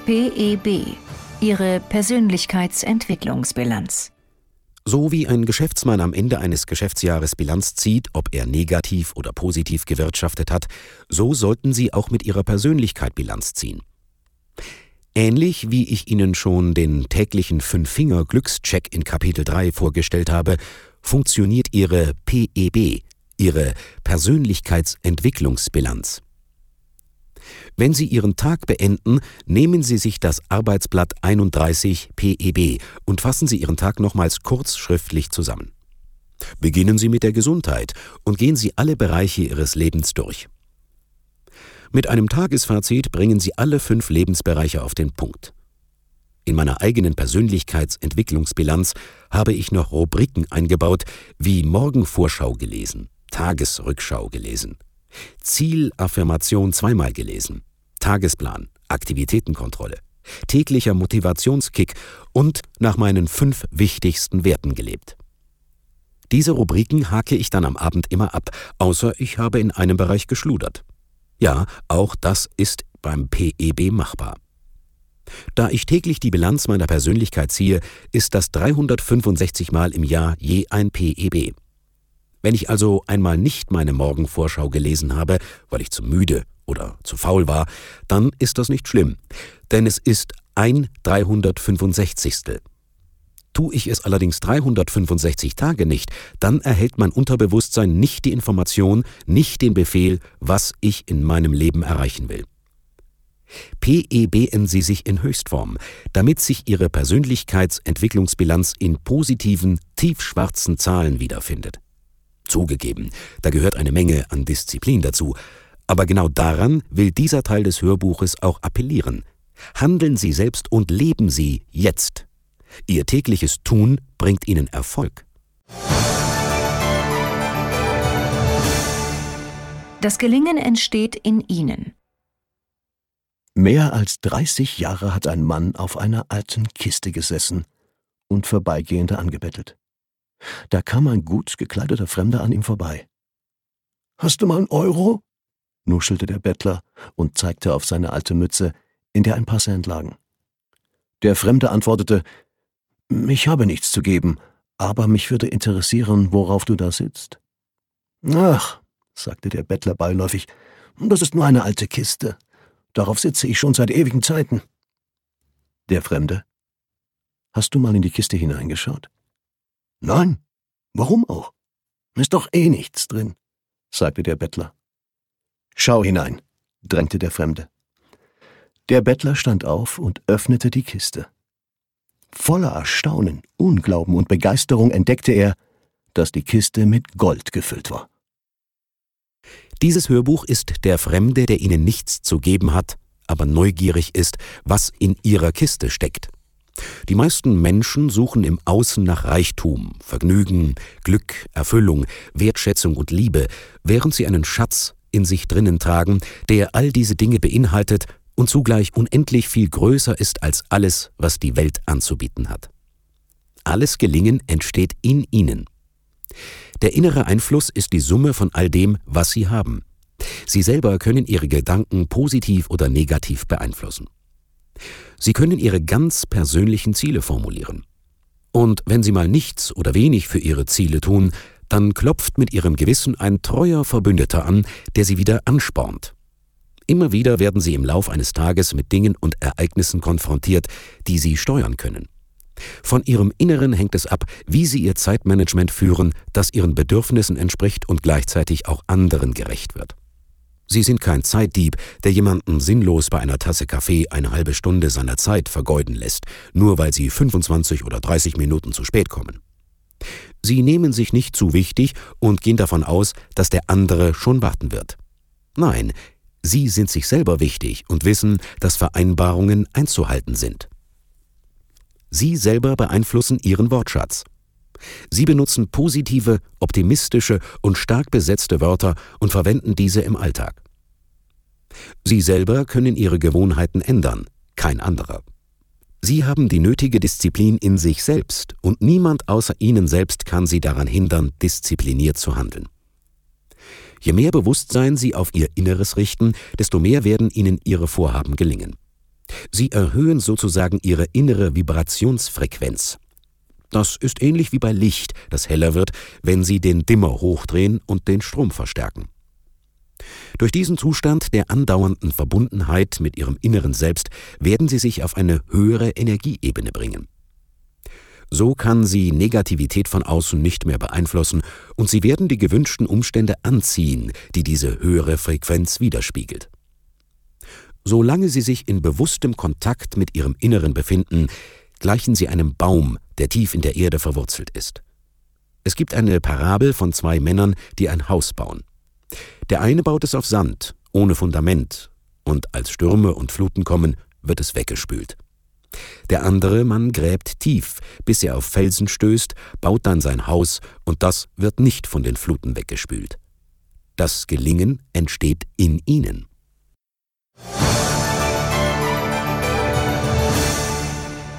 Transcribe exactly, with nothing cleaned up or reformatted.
P E B. Ihre Persönlichkeitsentwicklungsbilanz. So wie ein Geschäftsmann am Ende eines Geschäftsjahres Bilanz zieht, ob er negativ oder positiv gewirtschaftet hat, so sollten Sie auch mit Ihrer Persönlichkeit Bilanz ziehen. Ähnlich wie ich Ihnen schon den täglichen Fünf-Finger-Glückscheck in Kapitel drei vorgestellt habe, funktioniert Ihre P E B, Ihre Persönlichkeitsentwicklungsbilanz. Wenn Sie Ihren Tag beenden, nehmen Sie sich das Arbeitsblatt einunddreißig P E B und fassen Sie Ihren Tag nochmals kurz schriftlich zusammen. Beginnen Sie mit der Gesundheit und gehen Sie alle Bereiche Ihres Lebens durch. Mit einem Tagesfazit bringen Sie alle fünf Lebensbereiche auf den Punkt. In meiner eigenen Persönlichkeitsentwicklungsbilanz habe ich noch Rubriken eingebaut, wie Morgenvorschau gelesen, Tagesrückschau gelesen, Zielaffirmation zweimal gelesen, Tagesplan, Aktivitätenkontrolle, täglicher Motivationskick und nach meinen fünf wichtigsten Werten gelebt. Diese Rubriken hake ich dann am Abend immer ab, außer ich habe in einem Bereich geschludert. Ja, auch das ist beim P E B machbar. Da ich täglich die Bilanz meiner Persönlichkeit ziehe, ist das dreihundertfünfundsechzig Mal im Jahr je ein P E B. Wenn ich also einmal nicht meine Morgenvorschau gelesen habe, weil ich zu müde oder zu faul war, dann ist das nicht schlimm, denn es ist ein dreihundertfünfundsechzigstel. Tue ich es allerdings dreihundertfünfundsechzig Tage nicht, dann erhält mein Unterbewusstsein nicht die Information, nicht den Befehl, was ich in meinem Leben erreichen will. P E B-en Sie sich in Höchstform, damit sich Ihre Persönlichkeitsentwicklungsbilanz in positiven, tiefschwarzen Zahlen wiederfindet. Zugegeben, da gehört eine Menge an Disziplin dazu, aber genau daran will dieser Teil des Hörbuches auch appellieren. Handeln Sie selbst und leben Sie jetzt. Ihr tägliches Tun bringt Ihnen Erfolg. Das Gelingen entsteht in Ihnen. Mehr als dreißig Jahre hat ein Mann auf einer alten Kiste gesessen und Vorbeigehende angebettelt. Da kam ein gut gekleideter Fremder an ihm vorbei. »Hast du mal einen Euro?« nuschelte der Bettler und zeigte auf seine alte Mütze, in der ein paar Cent lagen. Der Fremde antwortete, »Ich habe nichts zu geben, aber mich würde interessieren, worauf du da sitzt.« »Ach«, sagte der Bettler beiläufig, »das ist nur eine alte Kiste. Darauf sitze ich schon seit ewigen Zeiten.« Der Fremde, »Hast du mal in die Kiste hineingeschaut?« »Nein, warum auch? Ist doch eh nichts drin«, sagte der Bettler. »Schau hinein«, drängte der Fremde. Der Bettler stand auf und öffnete die Kiste. Voller Erstaunen, Unglauben und Begeisterung entdeckte er, dass die Kiste mit Gold gefüllt war. Dieses Hörbuch ist der Fremde, der Ihnen nichts zu geben hat, aber neugierig ist, was in Ihrer Kiste steckt. Die meisten Menschen suchen im Außen nach Reichtum, Vergnügen, Glück, Erfüllung, Wertschätzung und Liebe, während sie einen Schatz in sich drinnen tragen, der all diese Dinge beinhaltet und zugleich unendlich viel größer ist als alles, was die Welt anzubieten hat. Alles Gelingen entsteht in Ihnen. Der innere Einfluss ist die Summe von all dem, was Sie haben. Sie selber können Ihre Gedanken positiv oder negativ beeinflussen. Sie können Ihre ganz persönlichen Ziele formulieren. Und wenn Sie mal nichts oder wenig für Ihre Ziele tun, dann klopft mit Ihrem Gewissen ein treuer Verbündeter an, der Sie wieder anspornt. Immer wieder werden Sie im Lauf eines Tages mit Dingen und Ereignissen konfrontiert, die Sie steuern können. Von Ihrem Inneren hängt es ab, wie Sie Ihr Zeitmanagement führen, das Ihren Bedürfnissen entspricht und gleichzeitig auch anderen gerecht wird. Sie sind kein Zeitdieb, der jemanden sinnlos bei einer Tasse Kaffee eine halbe Stunde seiner Zeit vergeuden lässt, nur weil Sie fünfundzwanzig oder dreißig Minuten zu spät kommen. Sie nehmen sich nicht zu wichtig und gehen davon aus, dass der andere schon warten wird. Nein, Sie sind sich selber wichtig und wissen, dass Vereinbarungen einzuhalten sind. Sie selber beeinflussen Ihren Wortschatz. Sie benutzen positive, optimistische und stark besetzte Wörter und verwenden diese im Alltag. Sie selber können Ihre Gewohnheiten ändern, kein anderer. Sie haben die nötige Disziplin in sich selbst und niemand außer Ihnen selbst kann Sie daran hindern, diszipliniert zu handeln. Je mehr Bewusstsein Sie auf Ihr Inneres richten, desto mehr werden Ihnen Ihre Vorhaben gelingen. Sie erhöhen sozusagen ihre innere Vibrationsfrequenz. Das ist ähnlich wie bei Licht, das heller wird, wenn Sie den Dimmer hochdrehen und den Strom verstärken. Durch diesen Zustand der andauernden Verbundenheit mit Ihrem inneren Selbst werden Sie sich auf eine höhere Energieebene bringen. So kann Sie Negativität von außen nicht mehr beeinflussen und Sie werden die gewünschten Umstände anziehen, die diese höhere Frequenz widerspiegelt. Solange Sie sich in bewusstem Kontakt mit Ihrem Inneren befinden, gleichen Sie einem Baum, der tief in der Erde verwurzelt ist. Es gibt eine Parabel von zwei Männern, die ein Haus bauen. Der eine baut es auf Sand, ohne Fundament, und als Stürme und Fluten kommen, wird es weggespült. Der andere Mann gräbt tief, bis er auf Felsen stößt, baut dann sein Haus, und das wird nicht von den Fluten weggespült. Das Gelingen entsteht in Ihnen.